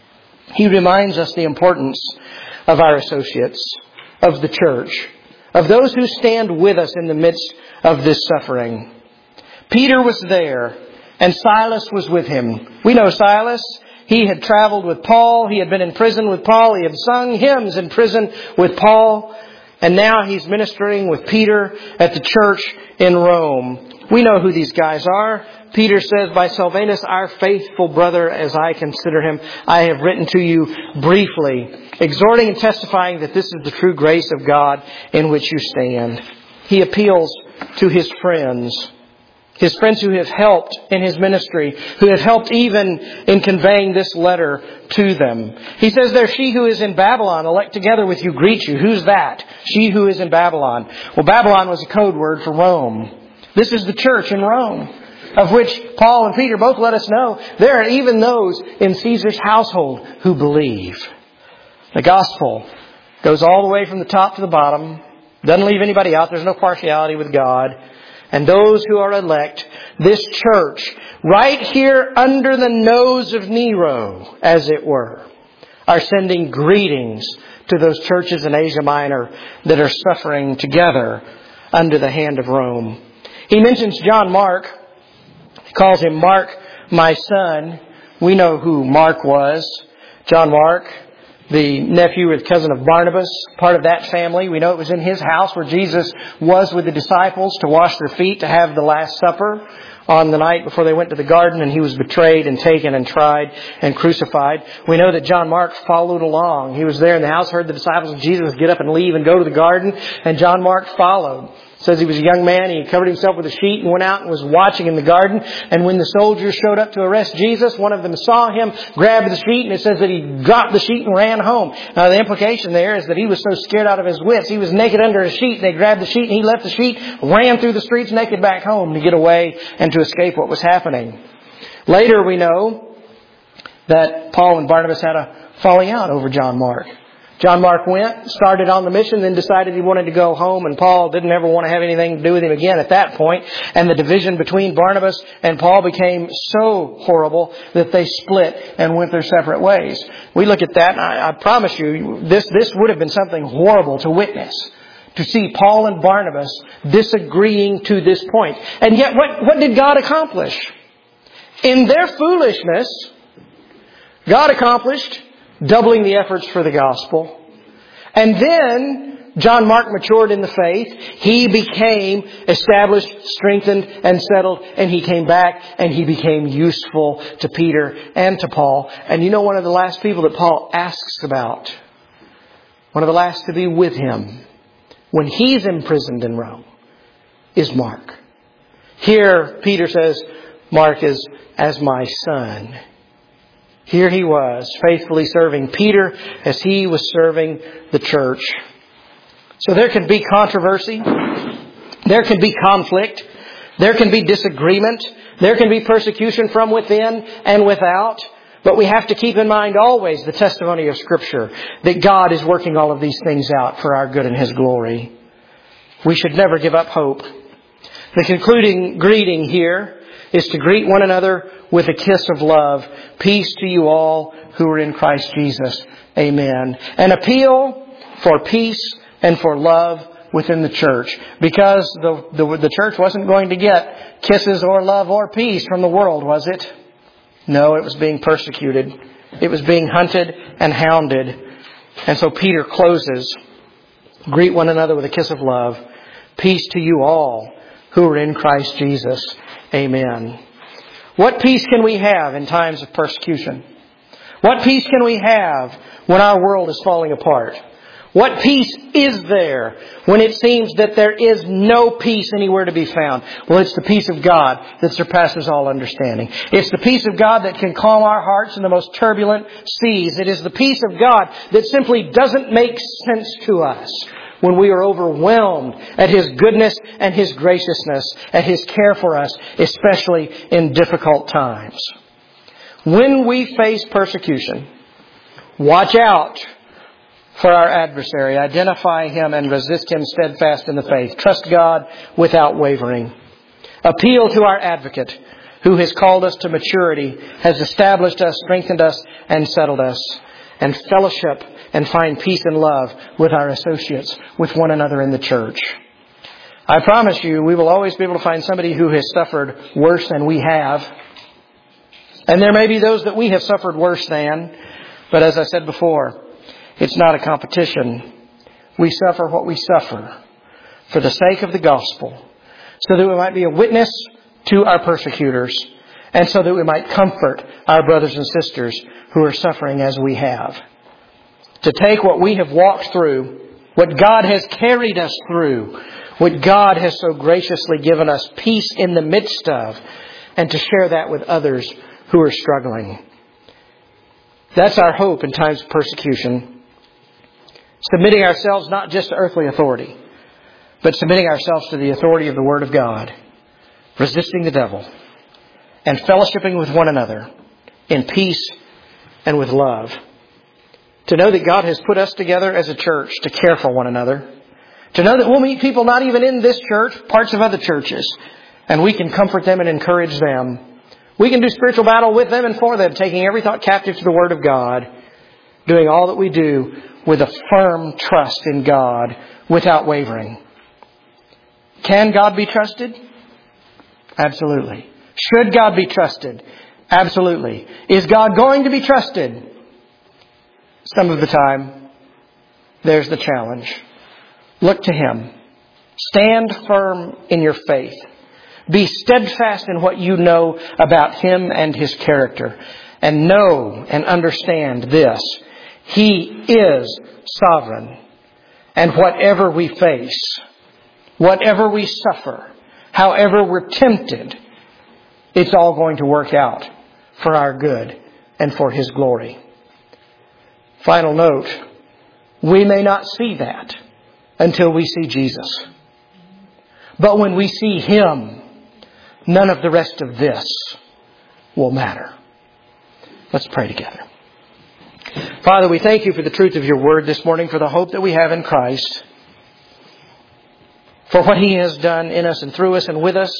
he reminds us the importance of our associates, of the church, of those who stand with us in the midst of this suffering. Peter was there, and Silas was with him. We know Silas. He had traveled with Paul. He had been in prison with Paul. He had sung hymns in prison with Paul. And now he's ministering with Peter at the church in Rome. We know who these guys are. Peter says, "By Silvanus, our faithful brother, as I consider him, I have written to you briefly, exhorting and testifying that this is the true grace of God in which you stand." He appeals to his friends. His friends who have helped in his ministry, who have helped even in conveying this letter to them. He says there, "She who is in Babylon, elect together with you, greet you." Who's that? She who is in Babylon. Well, Babylon was a code word for Rome. This is the church in Rome, of which Paul and Peter both let us know there are even those in Caesar's household who believe. The gospel goes all the way from the top to the bottom. Doesn't leave anybody out. There's no partiality with God. And those who are elect, this church, right here under the nose of Nero, as it were, are sending greetings to those churches in Asia Minor that are suffering together under the hand of Rome. He mentions John Mark. He calls him Mark, my son. We know who Mark was. John Mark, the nephew or cousin of Barnabas, part of that family. We know it was in his house where Jesus was with the disciples to wash their feet, to have the Last Supper on the night before they went to the garden, and he was betrayed and taken and tried and crucified. We know that John Mark followed along. He was there in the house, heard the disciples of Jesus get up and leave and go to the garden, and John Mark followed. It says he was a young man. He covered himself with a sheet and went out and was watching in the garden. And when the soldiers showed up to arrest Jesus, one of them saw him, grabbed the sheet, and it says that he dropped the sheet and ran home. Now the implication there is that he was so scared out of his wits. He was naked under a sheet. They grabbed the sheet and he left the sheet, ran through the streets naked back home to get away and to escape what was happening. Later we know that Paul and Barnabas had a falling out over John Mark. John Mark went, started on the mission, then decided he wanted to go home, and Paul didn't ever want to have anything to do with him again at that point. And the division between Barnabas and Paul became so horrible that they split and went their separate ways. We look at that, and I, I promise you, this, this would have been something horrible to witness. To see Paul and Barnabas disagreeing to this point. And yet, what, what did God accomplish? In their foolishness, God accomplished doubling the efforts for the gospel. And then, John Mark matured in the faith. He became established, strengthened, and settled. And he came back and he became useful to Peter and to Paul. And you know one of the last people that Paul asks about? One of the last to be with him when he's imprisoned in Rome is Mark. Here, Peter says, Mark is as my son. Here he was, faithfully serving Peter as he was serving the church. So there can be controversy. There can be conflict. There can be disagreement. There can be persecution from within and without. But we have to keep in mind always the testimony of Scripture that God is working all of these things out for our good and His glory. We should never give up hope. The concluding greeting here is to greet one another with a kiss of love. Peace to you all who are in Christ Jesus. Amen. An appeal for peace and for love within the church. Because the, the, the church wasn't going to get kisses or love or peace from the world, was it? No, it was being persecuted. It was being hunted and hounded. And so Peter closes. Greet one another with a kiss of love. Peace to you all who are in Christ Jesus. Amen. What peace can we have in times of persecution? What peace can we have when our world is falling apart? What peace is there when it seems that there is no peace anywhere to be found? Well, it's the peace of God that surpasses all understanding. It's the peace of God that can calm our hearts in the most turbulent seas. It is the peace of God that simply doesn't make sense to us when we are overwhelmed at His goodness and His graciousness, at His care for us, especially in difficult times. When we face persecution, watch out for our adversary. Identify him and resist him steadfast in the faith. Trust God without wavering. Appeal to our advocate who has called us to maturity, has established us, strengthened us, and settled us. And fellowship and find peace and love with our associates, with one another in the church. I promise you, we will always be able to find somebody who has suffered worse than we have. And there may be those that we have suffered worse than. But as I said before, it's not a competition. We suffer what we suffer for the sake of the gospel, so that we might be a witness to our persecutors, and so that we might comfort our brothers and sisters who are suffering as we have. To take what we have walked through, what God has carried us through, what God has so graciously given us peace in the midst of, and to share that with others who are struggling. That's our hope in times of persecution. Submitting ourselves not just to earthly authority, but submitting ourselves to the authority of the Word of God, resisting the devil, and fellowshipping with one another in peace and with love. To know that God has put us together as a church to care for one another. To know that we'll meet people not even in this church, parts of other churches, and we can comfort them and encourage them. We can do spiritual battle with them and for them, taking every thought captive to the Word of God, doing all that we do with a firm trust in God without wavering. Can God be trusted? Absolutely. Should God be trusted? Absolutely. Is God going to be trusted? Some of the time, there's the challenge. Look to Him. Stand firm in your faith. Be steadfast in what you know about Him and His character. And know and understand this. He is sovereign. And whatever we face, whatever we suffer, however we're tempted, it's all going to work out for our good and for His glory. Final note, we may not see that until we see Jesus. But when we see Him, none of the rest of this will matter. Let's pray together. Father, we thank you for the truth of your word this morning, for the hope that we have in Christ, for what He has done in us and through us and with us.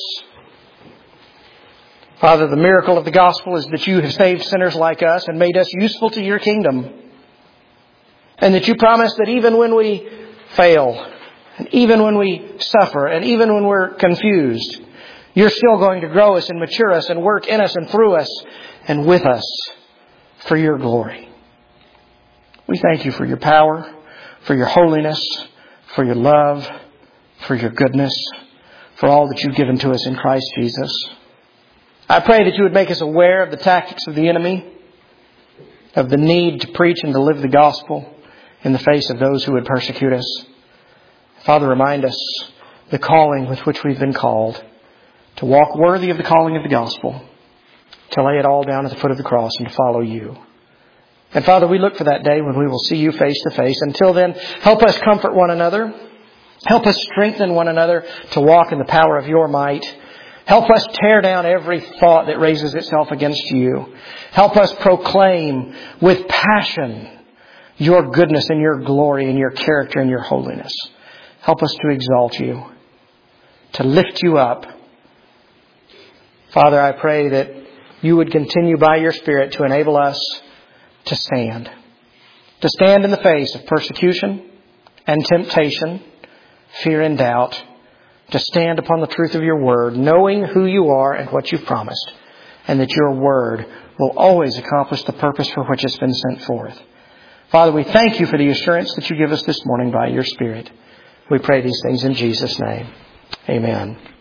Father, the miracle of the gospel is that you have saved sinners like us and made us useful to your kingdom. And that you promise that even when we fail, and even when we suffer, and even when we're confused, you're still going to grow us and mature us and work in us and through us and with us for your glory. We thank you for your power, for your holiness, for your love, for your goodness, for all that you've given to us in Christ Jesus. I pray that you would make us aware of the tactics of the enemy, of the need to preach and to live the gospel in the face of those who would persecute us. Father, remind us the calling with which we've been called, to walk worthy of the calling of the gospel, to lay it all down at the foot of the cross and to follow you. And Father, we look for that day when we will see you face to face. Until then, help us comfort one another. Help us strengthen one another to walk in the power of your might. Help us tear down every thought that raises itself against you. Help us proclaim with passion your goodness and your glory and your character and your holiness. Help us to exalt you, to lift you up. Father, I pray that you would continue by your Spirit to enable us to stand. To stand in the face of persecution and temptation, fear and doubt. To stand upon the truth of your word, knowing who you are and what you've promised, and that your word will always accomplish the purpose for which it's been sent forth. Father, we thank you for the assurance that you give us this morning by your Spirit. We pray these things in Jesus' name. Amen.